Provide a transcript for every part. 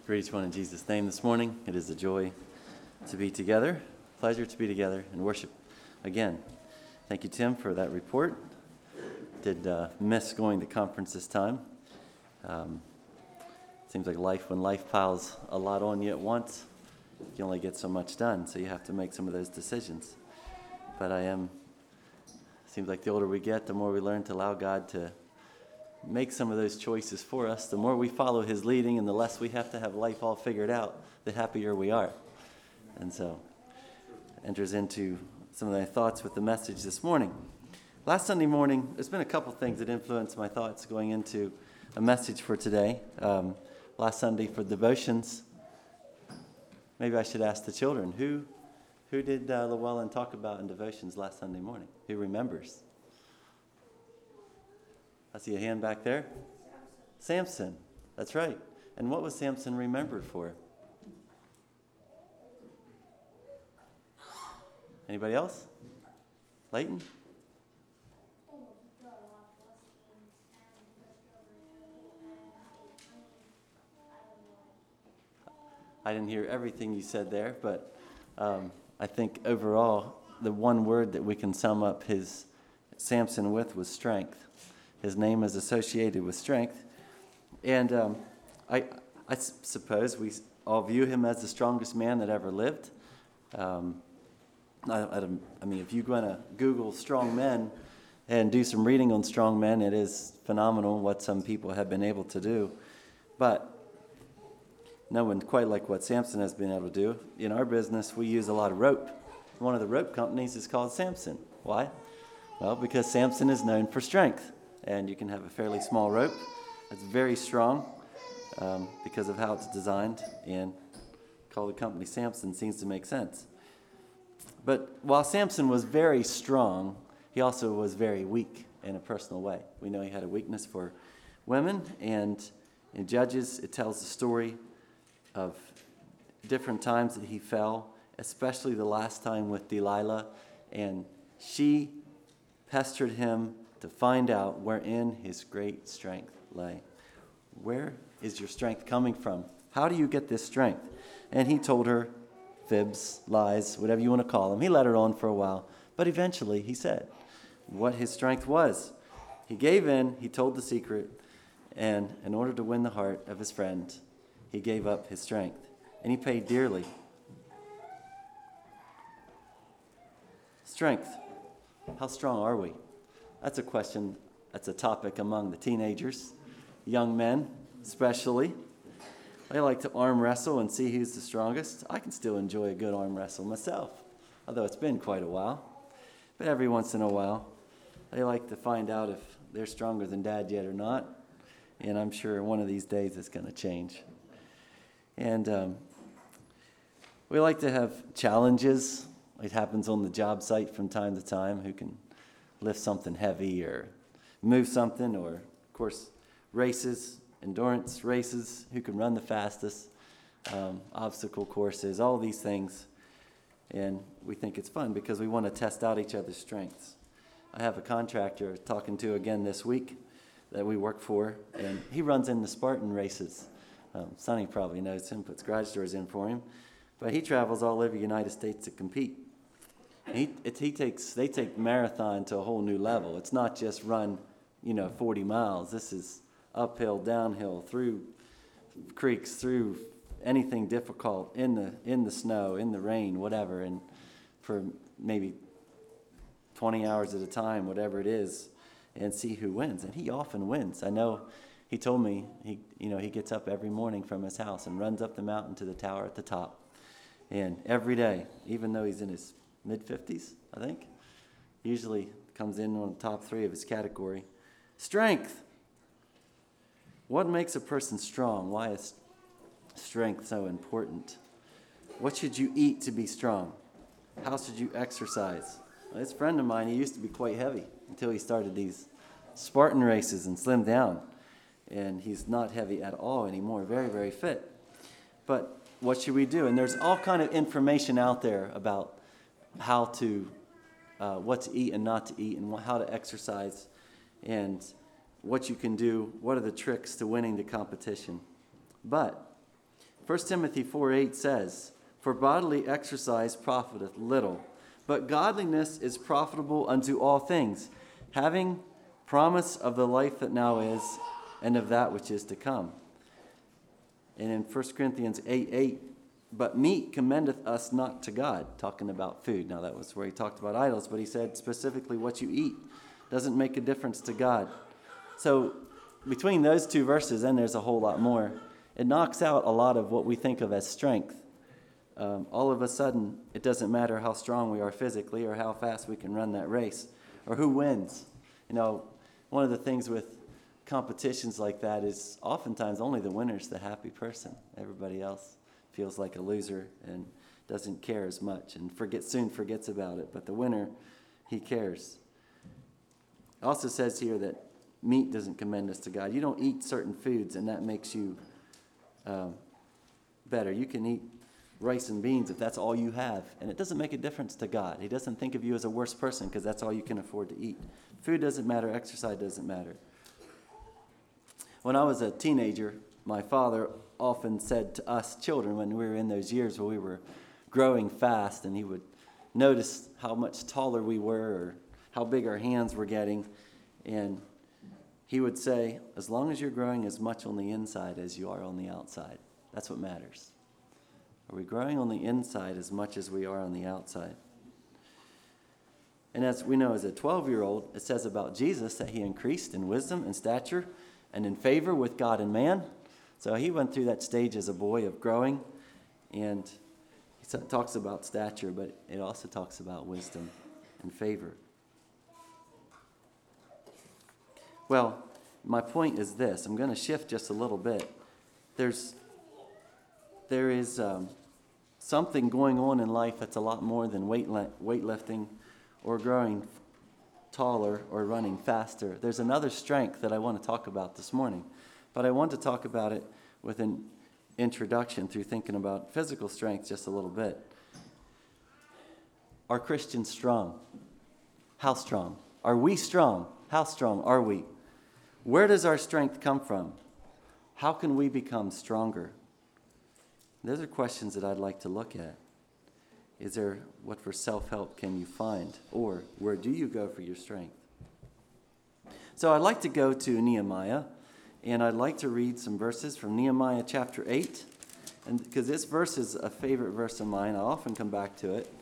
Greet each one in Jesus' name this morning. It is a joy to be together, pleasure to be together and worship again. Thank you, Tim, for that report. Did miss going to conference this time. Seems like when life piles a lot on you at once, you only get so much done, so you have to make some of those decisions. But seems like the older we get, the more we learn to allow God to make some of those choices for us. The more we follow His leading and the less we have to have life all figured out, the happier we are. And so, enters into some of my thoughts with the message this morning. Last Sunday morning, there's been a couple things that influenced my thoughts going into a message for today. Last Sunday for devotions, maybe I should ask the children, who did Llewellyn talk about in devotions last Sunday morning? Who remembers? I see a hand back there. Samson. That's right. And what was Samson remembered for? Anybody else? Leighton? I didn't hear everything you said there, but I think overall, the one word that we can sum up his Samson with was strength. His name is associated with strength. And I suppose we all view him as the strongest man that ever lived. I mean, if you're going to Google strong men and do some reading on strong men, it is phenomenal what some people have been able to do. But no one quite like what Samson has been able to do. In our business, we use a lot of rope. One of the rope companies is called Samson. Why? Well, because Samson is known for strength. And you can have a fairly small rope that's very strong because of how it's designed. And call the company Samson seems to make sense. But while Samson was very strong, he also was very weak in a personal way. We know he had a weakness for women. And in Judges, it tells the story of different times that he fell, especially the last time with Delilah. And she pestered him to find out wherein his great strength lay. Where is your strength coming from? How do you get this strength? And he told her fibs, lies, whatever you want to call them. He let her on for a while, but eventually he said what his strength was. He gave in, he told the secret, and in order to win the heart of his friend, he gave up his strength, and he paid dearly. Strength. How strong are we? That's a question, that's a topic among the teenagers, young men especially. They like to arm wrestle and see who's the strongest. I can still enjoy a good arm wrestle myself, although it's been quite a while. But every once in a while, they like to find out if they're stronger than Dad yet or not. And I'm sure one of these days it's going to change. And we like to have challenges. It happens on the job site from time to time. Who can lift something heavy or move something, or of course races, endurance races, who can run the fastest, obstacle courses, all these things. And we think it's fun because we want to test out each other's strengths. I have a contractor talking to again this week that we work for, and he runs in the Spartan races. Sonny probably knows him, puts garage doors in for him, but he travels all over the United States to compete. They take marathon to a whole new level. It's not just run, 40 miles. This is uphill, downhill, through creeks, through anything difficult, in the snow, in the rain, whatever, and for maybe 20 hours at a time, whatever it is, and see who wins. And he often wins. I know he told me he gets up every morning from his house and runs up the mountain to the tower at the top. And every day, even though he's in his mid-50s, I think, usually comes in on the top 3 of his category. Strength. What makes a person strong? Why is strength so important? What should you eat to be strong? How should you exercise? Well, this friend of mine, he used to be quite heavy until he started these Spartan races and slimmed down. And he's not heavy at all anymore, very, very fit. But what should we do? And there's all kind of information out there about how to, what to eat and not to eat, and how to exercise, and what you can do, what are the tricks to winning the competition. But 1 Timothy 4:8 says, "For bodily exercise profiteth little, but godliness is profitable unto all things, having promise of the life that now is and of that which is to come." And in 1 Corinthians 8:8, "But meat commendeth us not to God," talking about food. Now that was where he talked about idols, but he said specifically what you eat doesn't make a difference to God. So between those two verses, and there's a whole lot more, it knocks out a lot of what we think of as strength. All of a sudden, it doesn't matter how strong we are physically or how fast we can run that race or who wins. You know, one of the things with competitions like that is oftentimes only the winner's the happy person. Everybody else feels like a loser and doesn't care as much and soon forgets about it. But the winner, he cares. It also says here that meat doesn't commend us to God. You don't eat certain foods and that makes you better. You can eat rice and beans if that's all you have, and it doesn't make a difference to God. He doesn't think of you as a worse person because that's all you can afford to eat. Food doesn't matter. Exercise doesn't matter. When I was a teenager, my father often said to us children when we were in those years where we were growing fast, and he would notice how much taller we were or how big our hands were getting, and he would say, as long as you're growing as much on the inside as you are on the outside, that's what matters. Are we growing on the inside as much as we are on the outside? And as we know, as a 12-year-old, it says about Jesus that he increased in wisdom and stature and in favor with God and man. So he went through that stage as a boy of growing, and he talks about stature, but it also talks about wisdom and favor. Well, my point is this. I'm going to shift just a little bit. There is something going on in life that's a lot more than weightlifting or growing taller or running faster. There's another strength that I want to talk about this morning, but I want to talk about it with an introduction through thinking about physical strength just a little bit. Are Christians strong? How strong? Are we strong? How strong are we? Where does our strength come from? How can we become stronger? Those are questions that I'd like to look at. Is there, what for self-help can you find? Or where do you go for your strength? So I'd like to go to Nehemiah, and I'd like to read some verses from Nehemiah chapter 8. And because this verse is a favorite verse of mine, I often come back to it.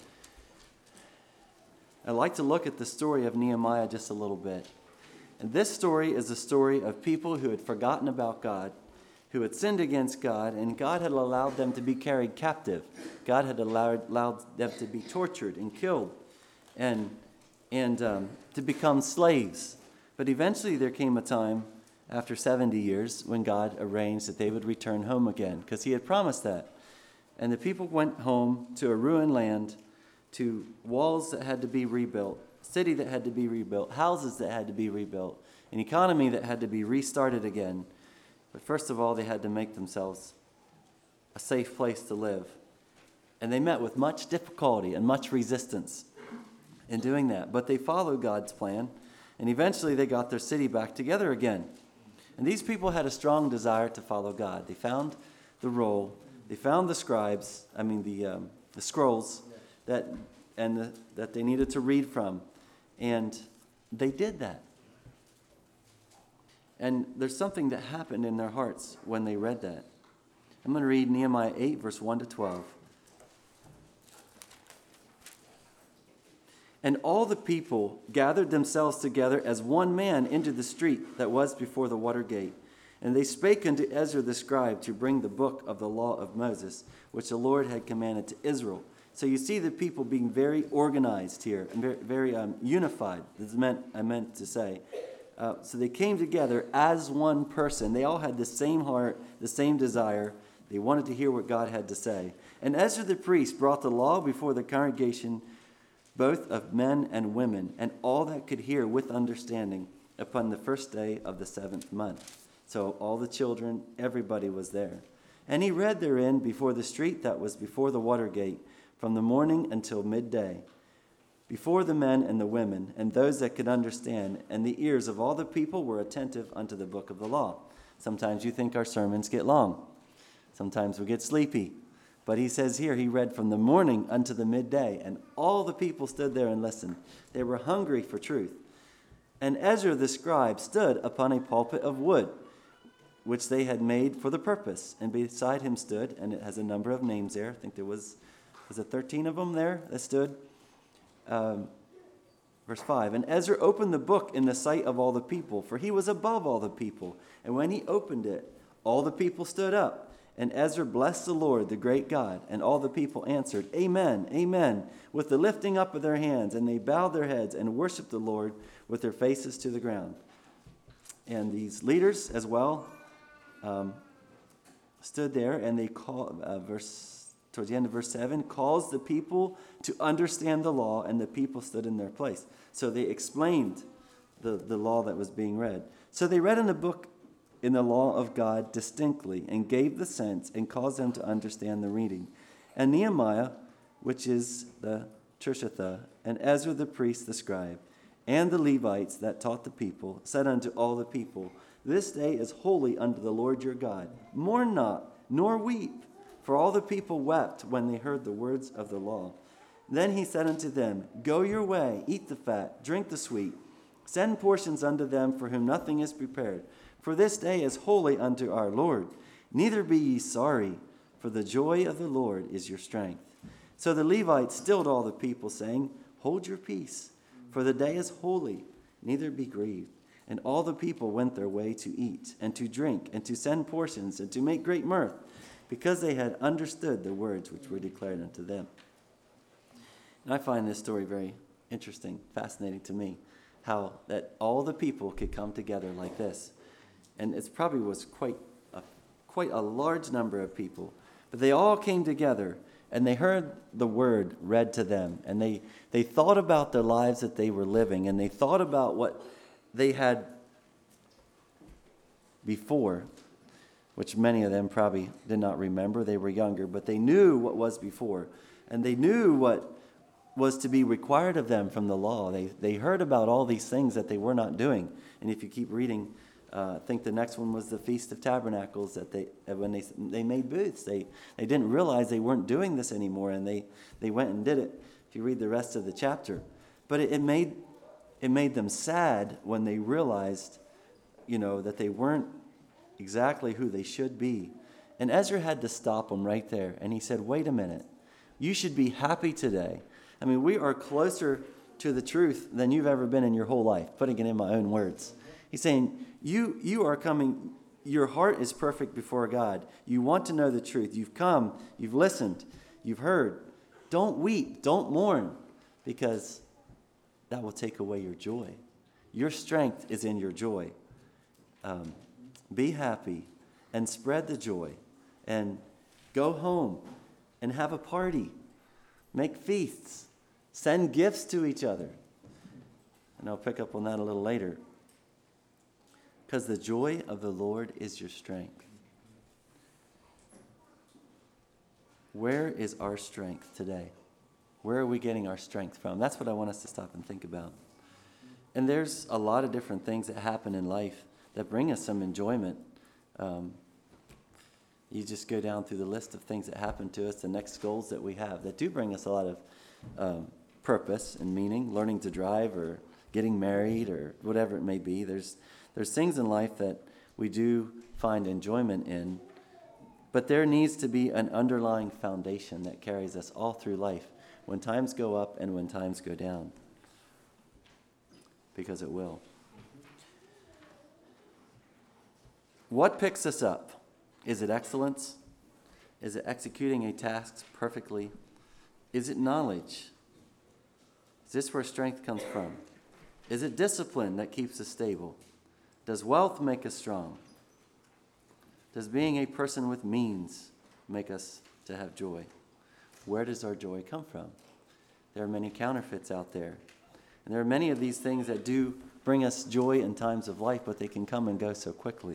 I'd like to look at the story of Nehemiah just a little bit. And this story is a story of people who had forgotten about God, who had sinned against God, and God had allowed them to be carried captive. God had allowed them to be tortured and killed and to become slaves. But eventually there came a time after 70 years when God arranged that they would return home again, because he had promised that. And the people went home to a ruined land, to walls that had to be rebuilt, city that had to be rebuilt, houses that had to be rebuilt, an economy that had to be restarted again. But first of all, they had to make themselves a safe place to live. And they met with much difficulty and much resistance in doing that. But they followed God's plan, and eventually they got their city back together again. And these people had a strong desire to follow God. They found the roll, they found the scribes, the scrolls that they needed to read from. And they did that. And there's something that happened in their hearts when they read that. I'm going to read Nehemiah 8, verse 1 to 12. And all the people gathered themselves together as one man into the street that was before the water gate. And they spake unto Ezra the scribe to bring the book of the law of Moses, which the Lord had commanded to Israel. So you see the people being very organized here, and very unified, I meant to say. So they came together as one person. They all had the same heart, the same desire. They wanted to hear what God had to say. And Ezra the priest brought the law before the congregation, both of men and women, and all that could hear with understanding upon the first day of the 7th month. So all the children, everybody was there. And he read therein before the street that was before the water gate, from the morning until midday, before the men and the women, and those that could understand, and the ears of all the people were attentive unto the book of the law. Sometimes you think our sermons get long. Sometimes we get sleepy. But he says here, he read from the morning unto the midday, and all the people stood there and listened. They were hungry for truth. And Ezra the scribe stood upon a pulpit of wood, which they had made for the purpose. And beside him stood, and it has a number of names there. I think there was it 13 of them there that stood? Verse 5, and Ezra opened the book in the sight of all the people, for he was above all the people. And when he opened it, all the people stood up. And Ezra blessed the Lord, the great God. And all the people answered, Amen, Amen, with the lifting up of their hands. And they bowed their heads and worshiped the Lord with their faces to the ground. And these leaders as well stood there, and they called, towards the end of verse 7, calls the people to understand the law, and the people stood in their place. So they explained the law that was being read. So they read in the book in the law of God distinctly, and gave the sense, and caused them to understand the reading. And Nehemiah, which is the Tirshatha, and Ezra the priest, the scribe, and the Levites that taught the people, said unto all the people, This day is holy unto the Lord your God. Mourn not, nor weep. For all the people wept when they heard the words of the law. Then he said unto them, Go your way, eat the fat, drink the sweet. Send portions unto them for whom nothing is prepared. For this day is holy unto our Lord. Neither be ye sorry, for the joy of the Lord is your strength. So the Levites stilled all the people, saying, Hold your peace, for the day is holy, neither be grieved. And all the people went their way to eat, and to drink, and to send portions, and to make great mirth, because they had understood the words which were declared unto them. And I find this story very interesting, fascinating to me, how that all the people could come together like this. And it probably was quite a large number of people. But they all came together, and they heard the word read to them. And they thought about the lives that they were living, and they thought about what they had before, which many of them probably did not remember. They were younger, but they knew what was before. And they knew what was to be required of them from the law. They heard about all these things that they were not doing. And if you keep reading, I think the next one was the Feast of Tabernacles, that when they made booths. They didn't realize they weren't doing this anymore, and they went and did it, if you read the rest of the chapter. But it made them sad when they realized, that they weren't exactly who they should be. And Ezra had to stop them right there, and he said, wait a minute. You should be happy today. I mean, we are closer to the truth than you've ever been in your whole life, putting it in my own words. He's saying, you are coming, your heart is perfect before God. You want to know the truth. You've come, you've listened, you've heard. Don't weep, don't mourn, because that will take away your joy. Your strength is in your joy. Be happy and spread the joy, and go home and have a party. Make feasts. Send gifts to each other. And I'll pick up on that a little later. Because the joy of the Lord is your strength. Where is our strength today? Where are we getting our strength from? That's what I want us to stop and think about. And there's a lot of different things that happen in life that bring us some enjoyment. You just go down through the list of things that happen to us, the next goals that we have that do bring us a lot of purpose and meaning, learning to drive or getting married or whatever it may be. There's things in life that we do find enjoyment in, but there needs to be an underlying foundation that carries us all through life when times go up and when times go down, because it will. What picks us up? Is it excellence? Is it executing a task perfectly? Is it knowledge? Is this where strength comes from? Is it discipline that keeps us stable? Does wealth make us strong? Does being a person with means make us to have joy? Where does our joy come from? There are many counterfeits out there. And there are many of these things that do bring us joy in times of life, but they can come and go so quickly.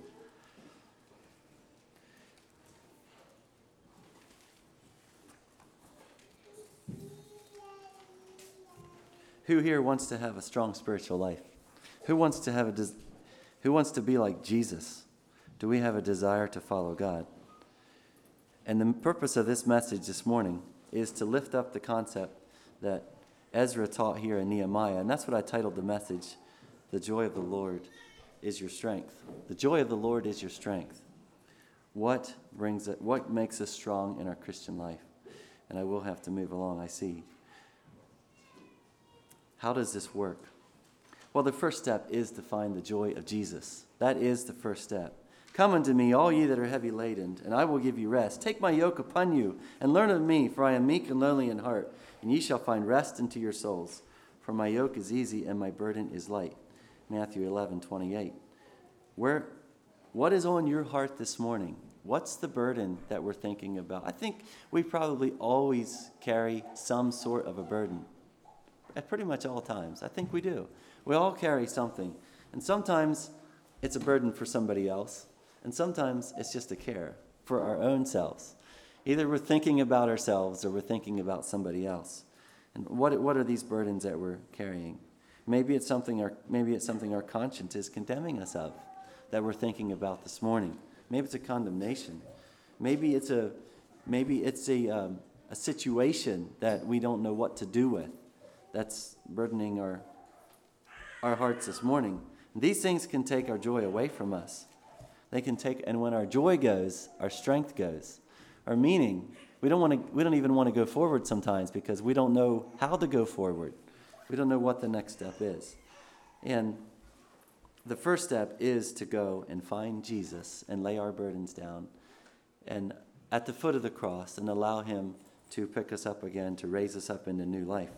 Who here wants to have a strong spiritual life? Who wants to be like Jesus? Do we have a desire to follow God? And the purpose of this message this morning is to lift up the concept that Ezra taught here in Nehemiah. And that's what I titled the message, The Joy of the Lord is Your Strength. The joy of the Lord is your strength. What makes us strong in our Christian life? And I will have to move along, I see. How does this work? Well, the first step is to find the joy of Jesus. That is the first step. Come unto me, all ye that are heavy laden, and I will give you rest. Take my yoke upon you, and learn of me, for I am meek and lowly in heart, and ye shall find rest unto your souls. For my yoke is easy, and my burden is light. Matthew 11:28. What is on your heart this morning? What's the burden that we're thinking about? I think we probably always carry some sort of a burden. At pretty much all times. I think we do. We all carry something. And sometimes it's a burden for somebody else. And sometimes it's just a care for our own selves. Either we're thinking about ourselves or we're thinking about somebody else. And what are these burdens that we're carrying? Maybe it's something our conscience is condemning us of that we're thinking about this morning. Maybe it's a condemnation. Maybe it's a situation that we don't know what to do with. That's burdening our hearts this morning. And these things can take our joy away from us. And when our joy goes, our strength goes. Our meaning, we don't even want to go forward sometimes because we don't know how to go forward. We don't know what the next step is. And the first step is to go and find Jesus and lay our burdens down and at the foot of the cross and allow him to pick us up again, to raise us up into new life.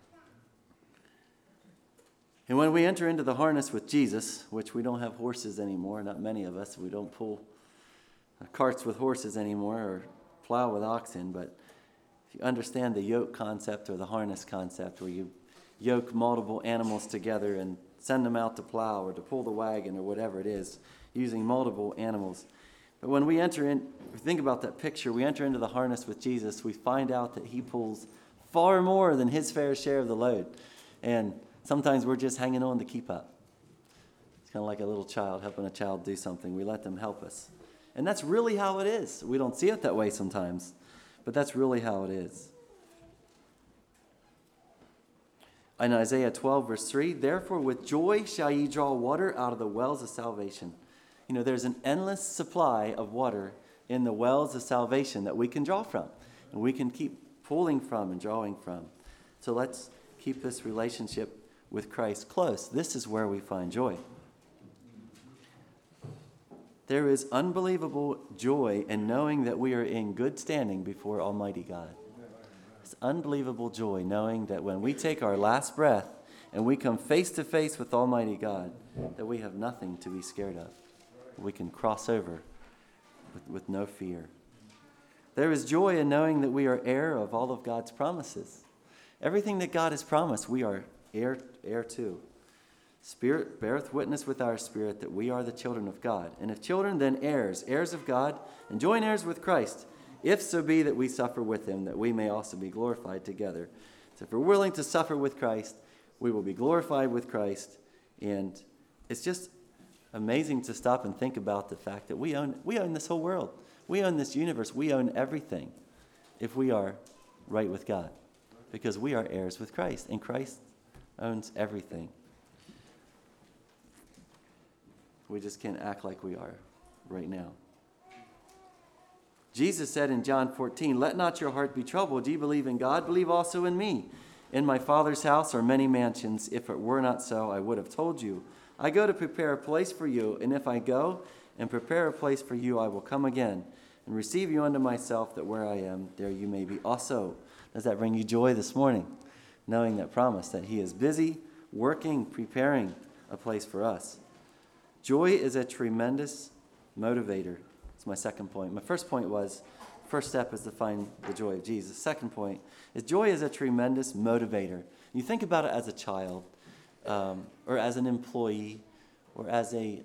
And when we enter into the harness with Jesus, which we don't have horses anymore, not many of us, we don't pull carts with horses anymore or plow with oxen, but if you understand the yoke concept or the harness concept where you yoke multiple animals together and send them out to plow or to pull the wagon or whatever it is, using multiple animals. But when we enter in, if you think about that picture, we enter into the harness with Jesus, we find out that he pulls far more than his fair share of the load. And sometimes we're just hanging on to keep up. It's kind of like a little child helping a child do something. We let them help us. And that's really how it is. We don't see it that way sometimes, but that's really how it is. In Isaiah 12, verse 3, therefore with joy shall ye draw water out of the wells of salvation. You know, there's an endless supply of water in the wells of salvation that we can draw from. And we can keep pulling from and drawing from. So let's keep this relationship with Christ close. This is where we find joy. There is unbelievable joy in knowing that we are in good standing before Almighty God. It's unbelievable joy knowing that when we take our last breath and we come face to face with Almighty God, that we have nothing to be scared of. We can cross over with no fear. There is joy in knowing that we are heir of all of God's promises. Everything that God has promised, we are heir to. Spirit beareth witness with our spirit that we are the children of God. And if children, then heirs, heirs of God, and joint heirs with Christ, if so be that we suffer with him, that we may also be glorified together. So if we're willing to suffer with Christ, we will be glorified with Christ. And it's just amazing to stop and think about the fact that we own this whole world. We own this universe. We own everything if we are right with God. Because we are heirs with Christ, and Christ owns everything. We just can't act like we are right now. Jesus said in John 14, let not your heart be troubled. Ye believe in God, believe also in me. In my Father's house are many mansions. If it were not so, I would have told you. I go to prepare a place for you, and if I go and prepare a place for you, I will come again and receive you unto myself, that where I am, there you may be also. Does that bring you joy this morning? Knowing that promise that he is busy, working, preparing a place for us. Joy is a tremendous motivator. That's my second point. My first point was, first step is to find the joy of Jesus. Second point is joy is a tremendous motivator. You think about it as a child, or as an employee, or as you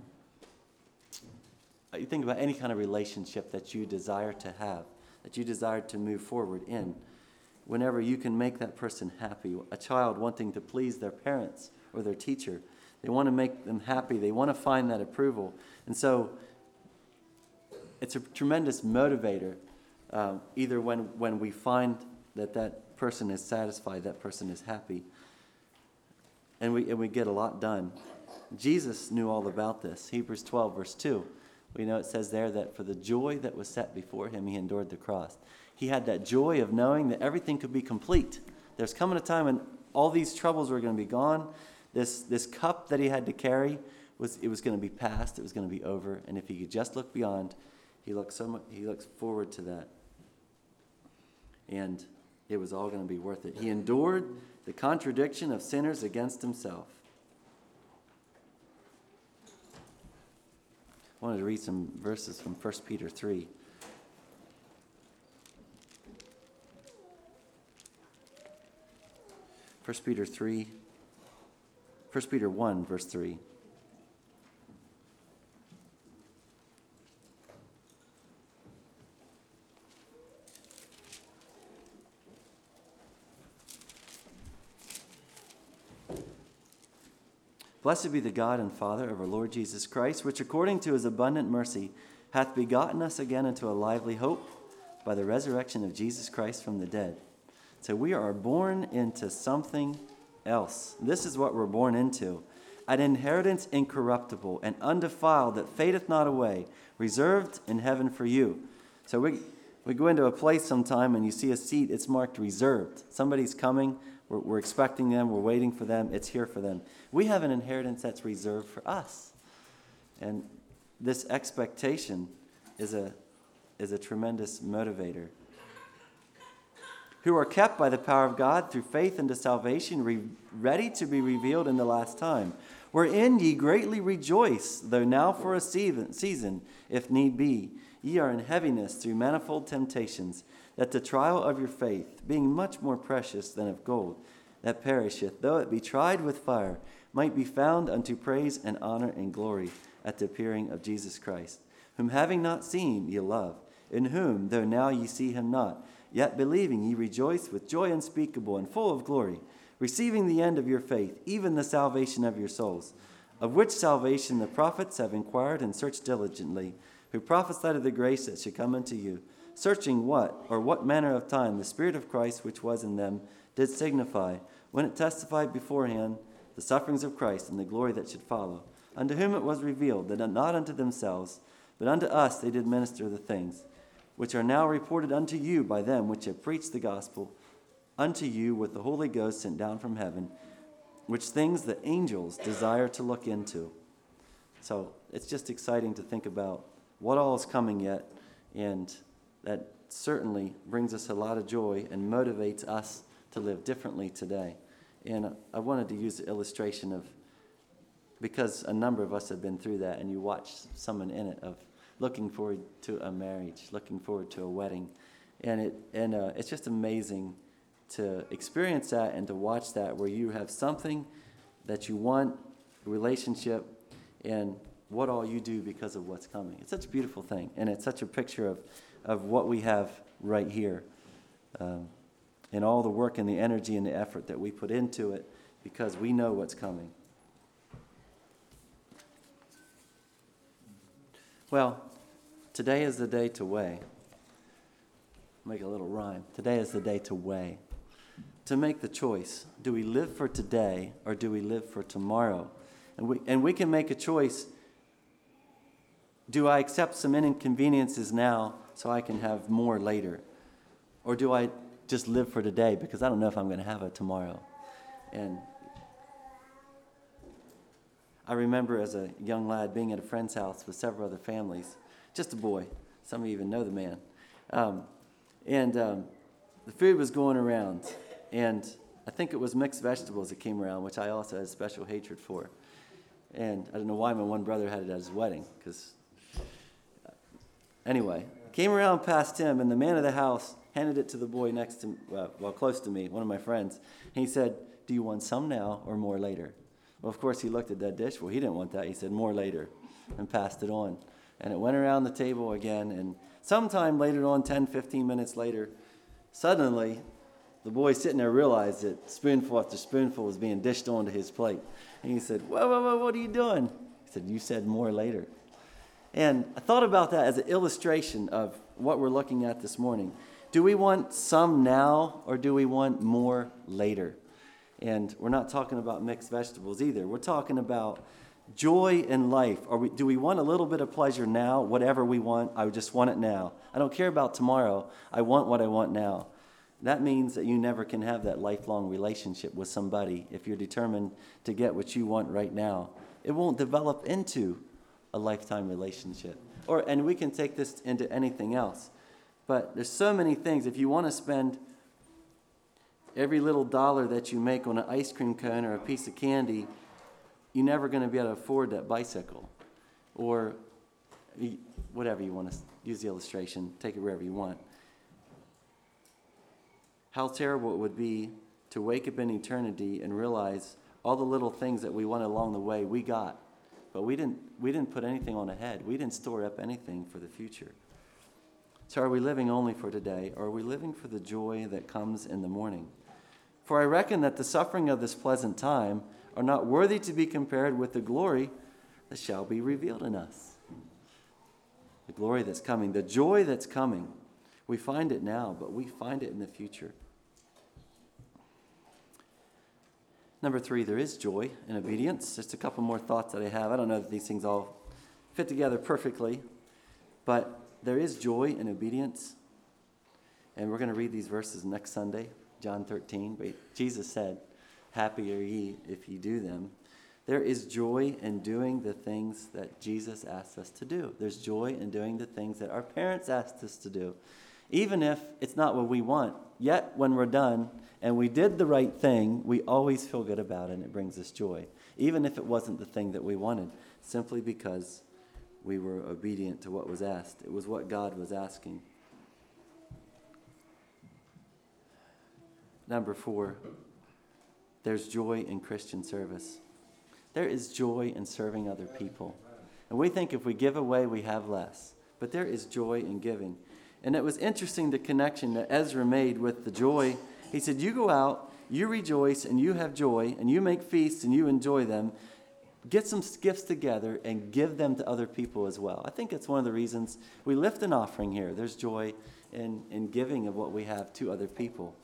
think about any kind of relationship that you desire to have, that you desire to move forward in. Whenever you can make that person happy, a child wanting to please their parents or their teacher, they want to make them happy. They want to find that approval. And so it's a tremendous motivator either when we find that person is satisfied, that person is happy, and we get a lot done. Jesus knew all about this. Hebrews 12, verse 2. We know it says there that for the joy that was set before him, he endured the cross. He had that joy of knowing that everything could be complete. There's coming a time when all these troubles were going to be gone. This cup that he had to carry, was going to be passed. It was going to be over. And if he could just look beyond, he looks forward to that. And it was all going to be worth it. He endured the contradiction of sinners against himself. I wanted to read some verses from 1 Peter 3. First Peter 1, verse 3. Blessed be the God and Father of our Lord Jesus Christ, which according to his abundant mercy hath begotten us again into a lively hope by the resurrection of Jesus Christ from the dead. So we are born into something else. This is what we're born into. An inheritance incorruptible and undefiled that fadeth not away, reserved in heaven for you. So we go into a place sometime and you see a seat, it's marked reserved. Somebody's coming. We're expecting them. We're waiting for them. It's here for them. We have an inheritance that's reserved for us. And this expectation is a tremendous motivator. Who are kept by the power of God through faith unto salvation, ready to be revealed in the last time. Wherein ye greatly rejoice, though now for a season, if need be, ye are in heaviness through manifold temptations, that the trial of your faith, being much more precious than of gold, that perisheth, though it be tried with fire, might be found unto praise and honor and glory at the appearing of Jesus Christ, whom having not seen ye love, in whom, though now ye see him not, yet believing ye rejoice with joy unspeakable and full of glory, receiving the end of your faith, even the salvation of your souls, of which salvation the prophets have inquired and searched diligently, who prophesied of the grace that should come unto you, searching what manner of time the Spirit of Christ which was in them did signify, when it testified beforehand the sufferings of Christ and the glory that should follow, unto whom it was revealed that not unto themselves, but unto us they did minister the things, which are now reported unto you by them which have preached the gospel unto you with the Holy Ghost sent down from heaven, which things the angels desire to look into. So it's just exciting to think about what all is coming yet, and that certainly brings us a lot of joy and motivates us to live differently today. And I wanted to use the illustration of, because a number of us have been through that, and you watch someone in it, of looking forward to a marriage, looking forward to a wedding. And it's just amazing to experience that and to watch that, where you have something that you want, a relationship, and what all you do because of what's coming. It's such a beautiful thing, and it's such a picture of what we have right here, and all the work and the energy and the effort that we put into it because we know what's coming. Well, today is the day to weigh. Make a little rhyme. Today is the day to weigh. To make the choice. Do we live for today or do we live for tomorrow? And we can make a choice. Do I accept some inconveniences now so I can have more later? Or do I just live for today because I don't know if I'm going to have a tomorrow? And I remember as a young lad being at a friend's house with several other families, just a boy. Some of you even know the man. The food was going around, and I think it was mixed vegetables that came around, which I also had a special hatred for. And I don't know why my one brother had it at his wedding, because anyway, came around past him, and the man of the house handed it to the boy next to, close to me, one of my friends. And he said, "Do you want some now or more later?" Well, of course, he looked at that dish. Well, he didn't want that. He said, "More later," and passed it on. And it went around the table again, and sometime later on, 10, 15 minutes later, suddenly, the boy sitting there realized that spoonful after spoonful was being dished onto his plate. And he said, whoa, what are you doing? He said, "You said more later." And I thought about that as an illustration of what we're looking at this morning. Do we want some now, or do we want more later? And we're not talking about mixed vegetables either. We're talking about joy in life. Do we want a little bit of pleasure now? Whatever we want, I just want it now. I don't care about tomorrow. I want what I want now. That means that you never can have that lifelong relationship with somebody if you're determined to get what you want right now. It won't develop into a lifetime relationship. And we can take this into anything else. But there's so many things. If you want to spend every little dollar that you make on an ice cream cone or a piece of candy, you're never going to be able to afford that bicycle. Or whatever you want to use the illustration, take it wherever you want. How terrible it would be to wake up in eternity and realize all the little things that we wanted along the way we got, but we didn't put anything on ahead. We didn't store up anything for the future. So are we living only for today, or are we living for the joy that comes in the morning? For I reckon that the suffering of this present time are not worthy to be compared with the glory that shall be revealed in us. The glory that's coming, the joy that's coming. We find it now, but we find it in the future. Number 3, there is joy in obedience. Just a couple more thoughts that I have. I don't know that these things all fit together perfectly, but there is joy in obedience. And we're going to read these verses next Sunday, John 13. But Jesus said, "Happy are ye if ye do them." There is joy in doing the things that Jesus asked us to do. There's joy in doing the things that our parents asked us to do. Even if it's not what we want, yet when we're done and we did the right thing, we always feel good about it and it brings us joy. Even if it wasn't the thing that we wanted, simply because we were obedient to what was asked. It was what God was asking. Number 4, there's joy in Christian service. There is joy in serving other people. And we think if we give away, we have less. But there is joy in giving. And it was interesting, the connection that Ezra made with the joy. He said, you go out, you rejoice, and you have joy, and you make feasts, and you enjoy them. Get some gifts together and give them to other people as well. I think it's one of the reasons we lift an offering here. There's joy in giving of what we have to other people.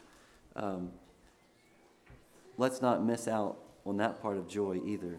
Let's not miss out on that part of joy either.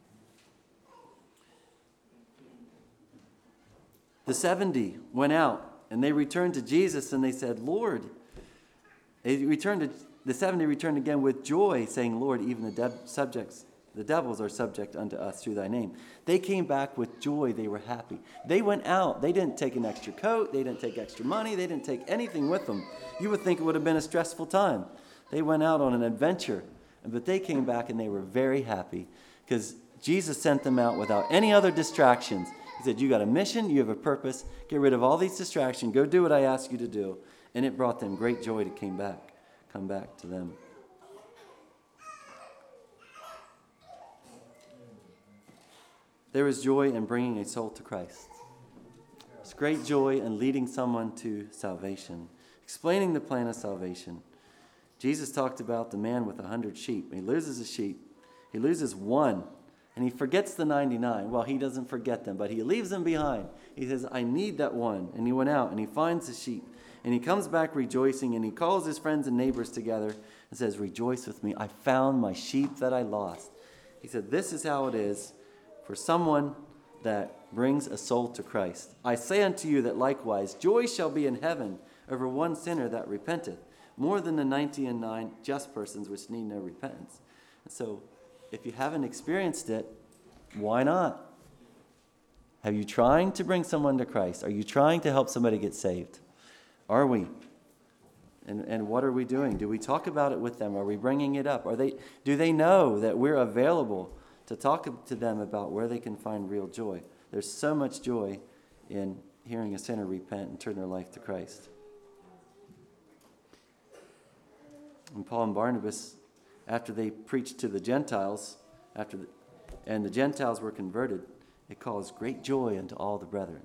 The 70 went out. And they returned to Jesus and they said, Lord, the 70 returned again with joy, saying, Lord, even the devils are subject unto us through thy name. They came back with joy. They were happy. They went out. They didn't take an extra coat. They didn't take extra money. They didn't take anything with them. You would think it would have been a stressful time. They went out on an adventure, but they came back and they were very happy because Jesus sent them out without any other distractions. He said, you got a mission, you have a purpose, get rid of all these distractions, go do what I ask you to do. And it brought them great joy to come back to them. There is joy in bringing a soul to Christ. There's great joy in leading someone to salvation, explaining the plan of salvation. Jesus talked about the man with 100 sheep. He loses a sheep. He loses one. And he forgets the 99. Well, he doesn't forget them, but he leaves them behind. He says, I need that one. And he went out and he finds the sheep. And he comes back rejoicing and he calls his friends and neighbors together and says, rejoice with me. I found my sheep that I lost. He said, this is how it is for someone that brings a soul to Christ. I say unto you that likewise joy shall be in heaven over one sinner that repenteth, more than the 99 just persons which need no repentance. And so, if you haven't experienced it, why not? Are you trying to bring someone to Christ? Are you trying to help somebody get saved? Are we? And what are we doing? Do we talk about it with them? Are we bringing it up? Do they know that we're available to talk to them about where they can find real joy? There's so much joy in hearing a sinner repent and turn their life to Christ. And Paul and Barnabas, after they preached to the Gentiles, and the Gentiles were converted, it caused great joy unto all the brethren.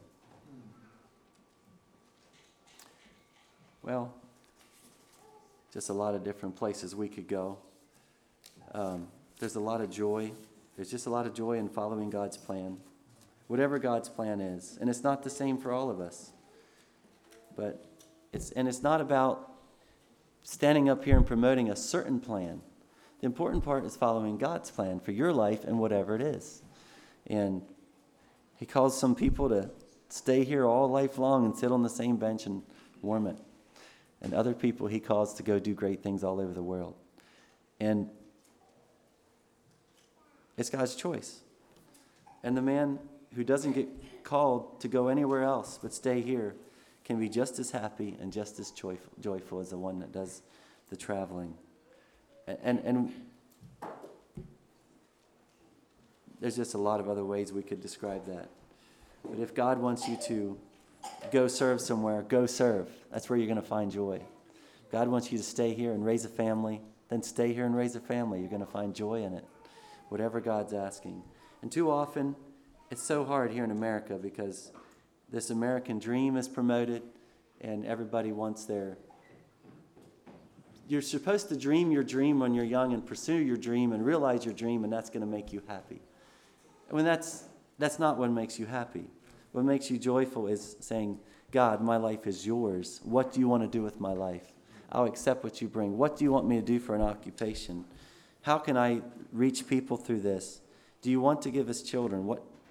Well, just a lot of different places we could go. There's a lot of joy. There's just a lot of joy in following God's plan, whatever God's plan is. And it's not the same for all of us. But it's not about standing up here and promoting a certain plan. The important part is following God's plan for your life and whatever it is. And he calls some people to stay here all life long and sit on the same bench and warm it. And other people he calls to go do great things all over the world. And it's God's choice. And the man who doesn't get called to go anywhere else but stay here can be just as happy and just as joyful as the one that does the traveling. And there's just a lot of other ways we could describe that. But if God wants you to go serve somewhere, go serve. That's where you're going to find joy. If God wants you to stay here and raise a family, then stay here and raise a family. You're going to find joy in it, whatever God's asking. And too often, it's so hard here in America because this American dream is promoted and everybody wants their... You're supposed to dream your dream when you're young and pursue your dream and realize your dream, and that's going to make you happy. I mean, that's not what makes you happy. What makes you joyful is saying, God, my life is yours. What do you want to do with my life? I'll accept what you bring. What do you want me to do for an occupation? How can I reach people through this? Do you want to give us children?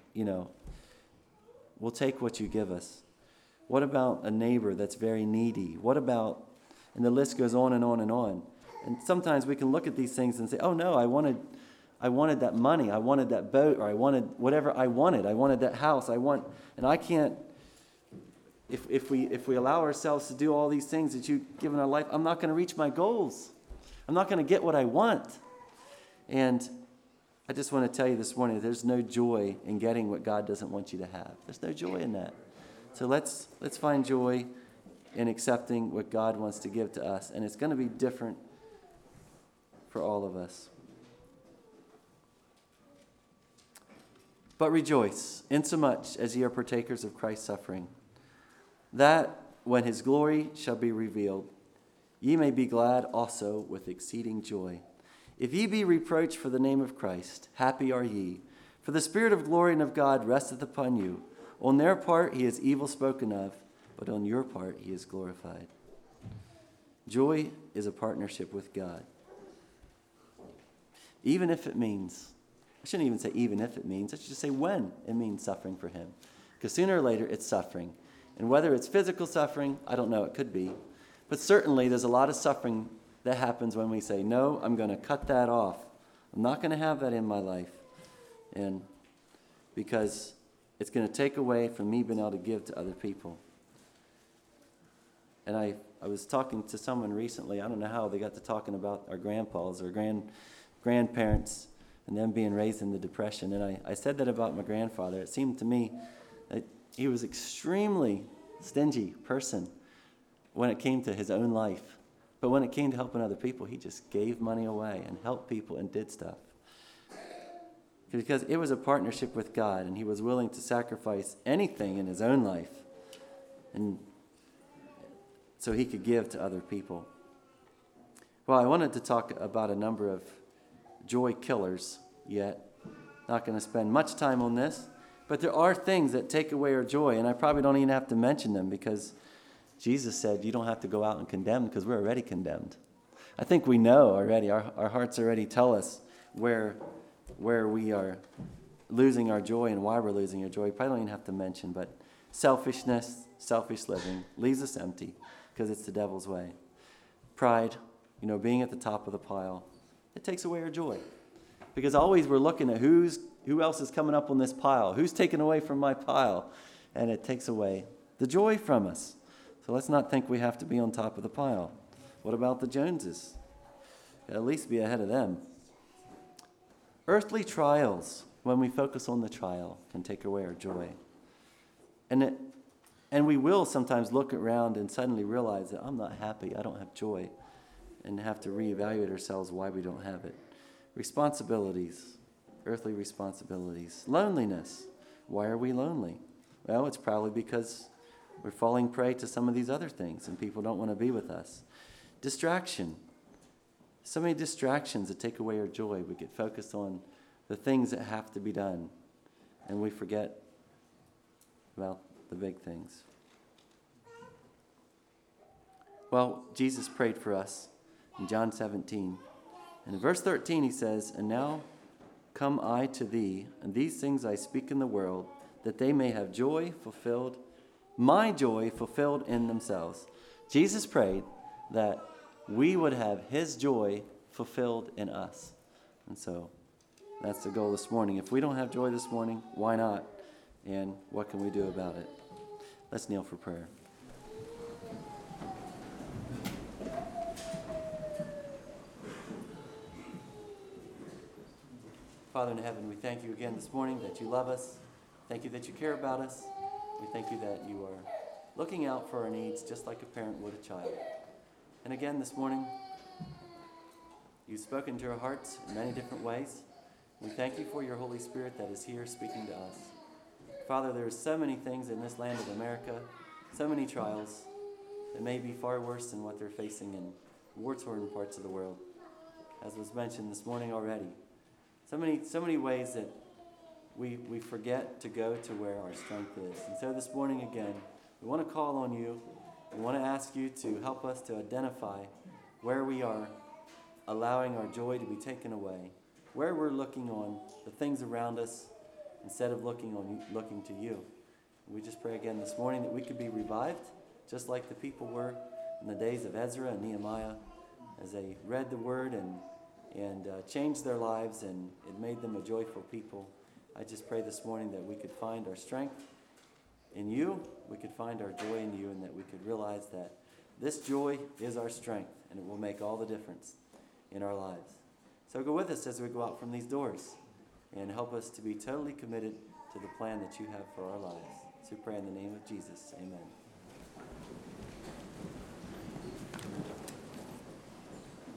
We'll take what you give us. What about a neighbor that's very needy? What about, and the list goes on and on and on. And sometimes we can look at these things and say, oh no, I wanted that money, I wanted that boat, or I wanted whatever I wanted that house, and I can't, if we allow ourselves to do all these things that you've given our life, I'm not going to reach my goals. I'm not going to get what I want. And I just want to tell you this morning, there's no joy in getting what God doesn't want you to have. There's no joy in that. So let's find joy in accepting what God wants to give to us, and it's going to be different for all of us. But rejoice, insomuch as ye are partakers of Christ's suffering, that when his glory shall be revealed, ye may be glad also with exceeding joy. If ye be reproached for the name of Christ, happy are ye, for the Spirit of glory and of God resteth upon you. On their part he is evil spoken of, but on your part he is glorified. Joy is a partnership with God. Even if it means, I shouldn't even say even if it means, I should just say when it means suffering for him. Because sooner or later it's suffering. And whether it's physical suffering, I don't know, it could be. But certainly there's a lot of suffering that happens when we say, no, I'm going to cut that off. I'm not going to have that in my life. And because it's going to take away from me being able to give to other people. And I was talking to someone recently, I don't know how they got to talking about our grandpas or grandparents and them being raised in the Depression. And I said that about my grandfather. It seemed to me that he was extremely stingy person when it came to his own life. But when it came to helping other people, he just gave money away and helped people and did stuff. Because it was a partnership with God, and he was willing to sacrifice anything in his own life and so he could give to other people. Well, I wanted to talk about a number of joy killers yet. Not going to spend much time on this, but there are things that take away our joy, and I probably don't even have to mention them because Jesus said you don't have to go out and condemn because we're already condemned. I think we know already. Our hearts already tell us where we are losing our joy and why we're losing our joy. We probably don't even have to mention, but selfishness, selfish living leaves us empty because it's the devil's way. Pride, being at the top of the pile, it takes away our joy. Because always we're looking at who else is coming up on this pile, who's taken away from my pile, and it takes away the joy from us. So let's not think we have to be on top of the pile. What about the Joneses? At least be ahead of them. Earthly trials, when we focus on the trial, can take away our joy. And we will sometimes look around and suddenly realize that I'm not happy, I don't have joy, and have to reevaluate ourselves why we don't have it. Responsibilities, earthly responsibilities. Loneliness. Why are we lonely? Well, it's probably because we're falling prey to some of these other things and people don't want to be with us. Distraction. So many distractions that take away our joy. We get focused on the things that have to be done and we forget about the big things. Well, Jesus prayed for us in John 17. And in verse 13 he says, "And now come I to thee, and these things I speak in the world, that they may have joy fulfilled, my joy fulfilled in themselves." Jesus prayed that we would have his joy fulfilled in us. And so that's the goal this morning. If we don't have joy this morning, why not? And what can we do about it? Let's kneel for prayer. Father in heaven, we thank you again this morning that you love us. Thank you that you care about us. We thank you that you are looking out for our needs just like a parent would a child. And again this morning, you've spoken to our hearts in many different ways. We thank you for your Holy Spirit that is here speaking to us. Father, there are so many things in this land of America, so many trials that may be far worse than what they're facing in war-torn parts of the world, as was mentioned this morning already. So many ways that we forget to go to where our strength is. And so this morning again, we want to call on you. We want to ask you to help us to identify where we are allowing our joy to be taken away, where we're looking on the things around us instead of looking to you. We just pray again this morning that we could be revived, just like the people were in the days of Ezra and Nehemiah, as they read the word and changed their lives, and it made them a joyful people. I just pray this morning that we could find our strength in you, we could find our joy in you, and that we could realize that this joy is our strength, and it will make all the difference in our lives. So go with us as we go out from these doors, and help us to be totally committed to the plan that you have for our lives. So we pray in the name of Jesus. Amen.